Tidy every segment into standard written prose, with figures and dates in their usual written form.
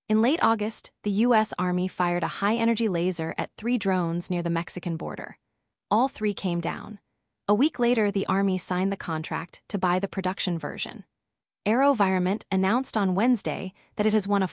In late August, the U.S. Army fired a high-energy laser at 3 drones near the Mexican border. All 3 came down. A week later, the Army signed the contract to buy the production version. AeroVironment announced on Wednesday that it has won a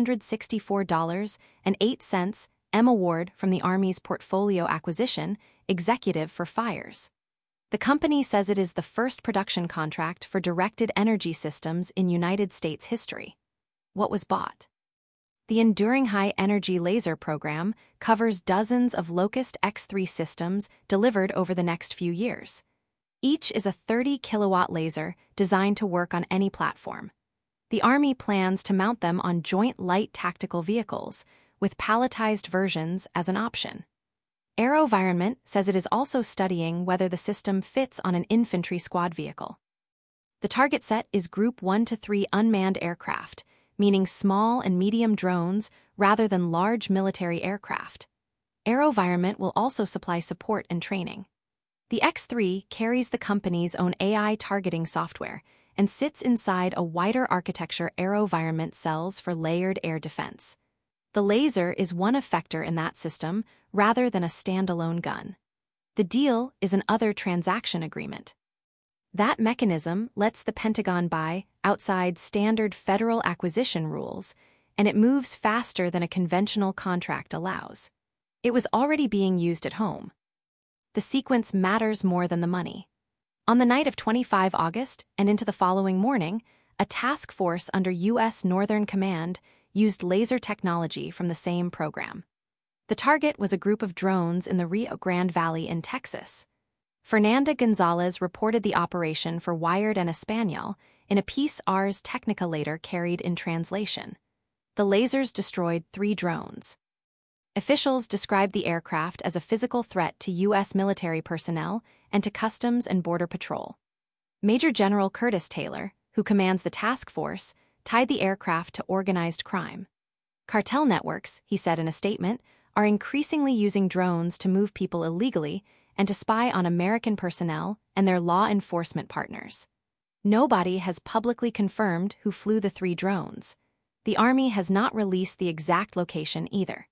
$464.08 award from the Army's Portfolio Acquisition Executive for Fires. The company says it is the first production contract for directed energy systems in United States history. What was bought? The Enduring High Energy Laser program covers dozens of Locust X3 systems delivered over the next few years. Each is a 30-kilowatt laser designed to work on any platform. The Army plans to mount them on Joint Light Tactical Vehicles, with palletized versions as an option. AeroVironment says it is also studying whether the system fits on an infantry squad vehicle. The target set is Group 1 to 3 unmanned aircraft, meaning small and medium drones rather than large military aircraft. AeroVironment will also supply support and training. The X3 carries the company's own AI targeting software and sits inside a wider architecture AeroVironment sells for layered air defense. The laser is one effector in that system rather than a standalone gun. The deal is an other transaction agreement. That mechanism lets the Pentagon buy outside standard federal acquisition rules, and it moves faster than a conventional contract allows. It was already being used at home. The sequence matters more than the money. On the night of 25 August and into the following morning, a task force under U.S. Northern Command used laser technology from the same program. The target was a group of drones in the Rio Grande Valley in Texas. Fernanda Gonzalez reported the operation for Wired and Espanol in a piece Ars Technica later carried in translation. The lasers destroyed 3 drones. Officials described the aircraft as a physical threat to U.S. military personnel and to Customs and Border Patrol. Major General Curtis Taylor, who commands the task force, tied the aircraft to organized crime. Cartel networks, he said in a statement, are increasingly using drones to move people illegally and to spy on American personnel and their law enforcement partners. Nobody has publicly confirmed who flew the 3 drones. The Army has not released the exact location either.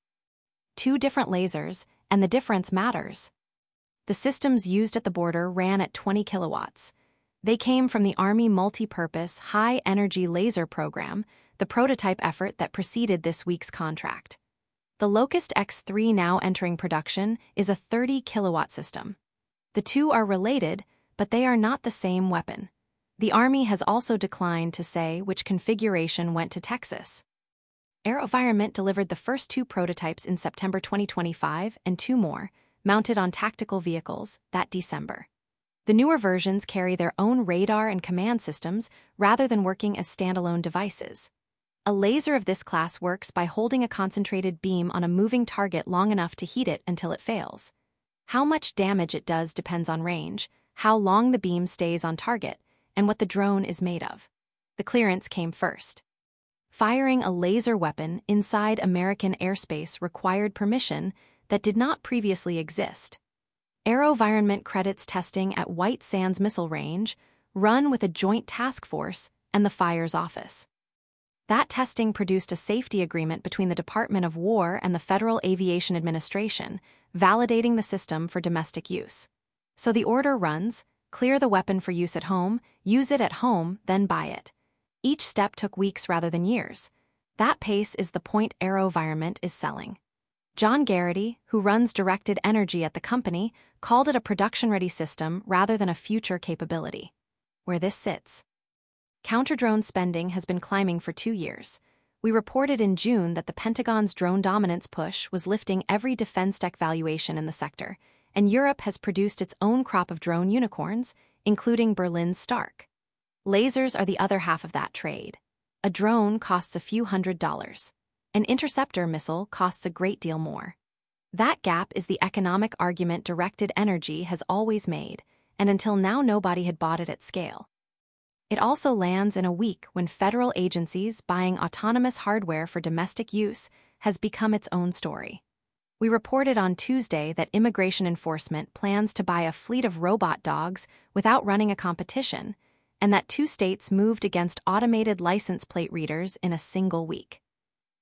2 different lasers, and the difference matters. The systems used at the border ran at 20 kilowatts. They came from the Army Multi-Purpose High-Energy Laser Program, the prototype effort that preceded this week's contract. The Locust X3 now entering production is a 30-kilowatt system. The 2 are related, but they are not the same weapon. The Army has also declined to say which configuration went to Texas. AeroVironment delivered the first 2 prototypes in September 2025 and 2 more, mounted on tactical vehicles, that December. The newer versions carry their own radar and command systems rather than working as standalone devices. A laser of this class works by holding a concentrated beam on a moving target long enough to heat it until it fails. How much damage it does depends on range, how long the beam stays on target, and what the drone is made of. The clearance came first. Firing a laser weapon inside American airspace required permission that did not previously exist. AeroVironment credits testing at White Sands Missile Range, run with a joint task force and the Fires Office. That testing produced a safety agreement between the Department of War and the Federal Aviation Administration, validating the system for domestic use. So the order runs: clear the weapon for use at home, use it at home, then buy it. Each step took weeks rather than years. That pace is the point AeroVironment is selling. John Garrity, who runs directed energy at the company, called it a production-ready system rather than a future capability. Where this sits. Counter-drone spending has been climbing for 2 years. We reported in June that the Pentagon's drone dominance push was lifting every defense tech valuation in the sector, and Europe has produced its own crop of drone unicorns, including Berlin's Stark. Lasers are the other half of that trade. A drone costs a few $100s. An interceptor missile costs a great deal more. That gap is the economic argument directed energy has always made, and until now nobody had bought it at scale. It also lands in a week when federal agencies buying autonomous hardware for domestic use has become its own story. We reported on Tuesday that immigration enforcement plans to buy a fleet of robot dogs without running a competition, and that 2 states moved against automated license plate readers in a single week.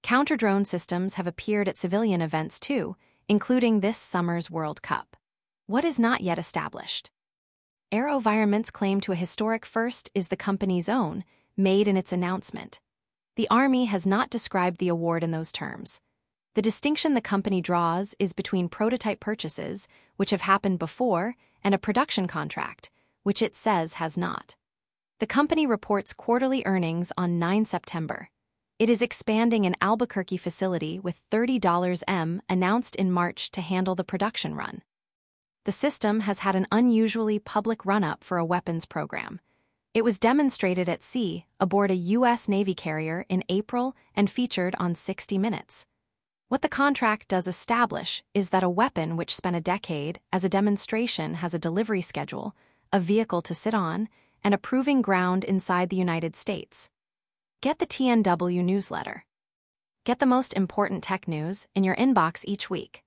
Counter-drone systems have appeared at civilian events too, including this summer's World Cup. What is not yet established? AeroVironment's claim to a historic first is the company's own, made in its announcement. The Army has not described the award in those terms. The distinction the company draws is between prototype purchases, which have happened before, and a production contract, which it says has not. The company reports quarterly earnings on 9 September. It is expanding an Albuquerque facility with $30M announced in March to handle the production run. The system has had an unusually public run-up for a weapons program. It was demonstrated at sea aboard a U.S. Navy carrier in April and featured on 60 Minutes. What the contract does establish is that a weapon which spent a decade as a demonstration has a delivery schedule, a vehicle to sit on, and a proving ground inside the United States. Get the TNW newsletter. Get the most important tech news in your inbox each week.